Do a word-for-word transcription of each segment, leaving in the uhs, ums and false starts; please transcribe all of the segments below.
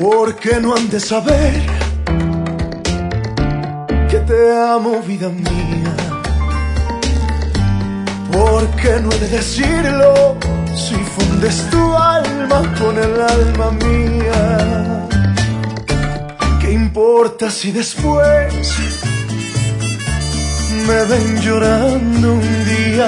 Porque no han de saber que te amo, vida mía. Porque no he de decirlo si fundes tu alma con el alma mía. ¿Qué importa si después me ven llorando un día?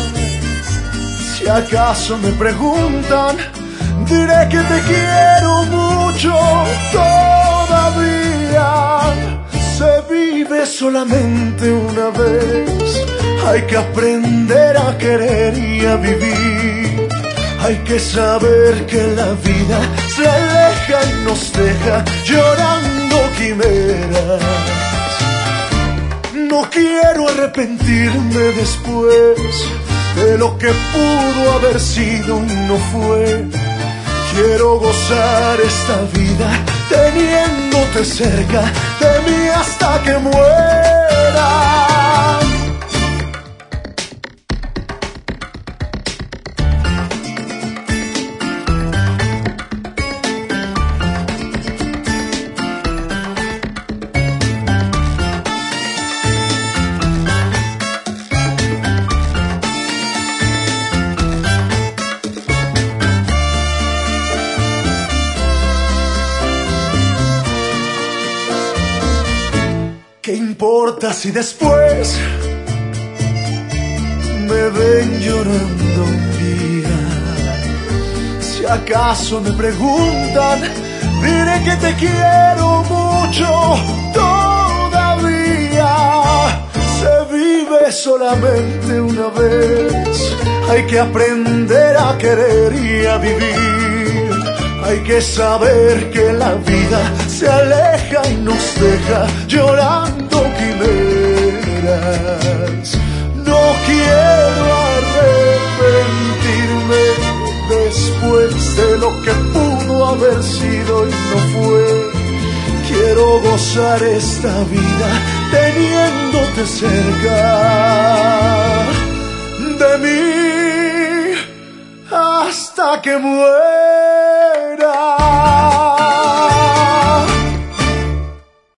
Si acaso me preguntan, diré que te quiero mucho todavía. Se vive solamente una vez, hay que aprender a querer y a vivir. Hay que saber que la vida se aleja y nos deja llorando quimeras. No quiero arrepentirme después de lo que pudo haber sido y no fue. Quiero gozar esta vida teniéndote cerca de mí hasta que muera. ¿Qué importa si después me ven llorando un día? Si acaso me preguntan, diré que te quiero mucho todavía. Se vive solamente una vez, hay que aprender a querer y a vivir. Hay que saber que la vida se aleja y nos deja llorando quimeras. No quiero arrepentirme después de lo que pudo haber sido y no fue. Quiero gozar esta vida teniéndote cerca de mí hasta que muera.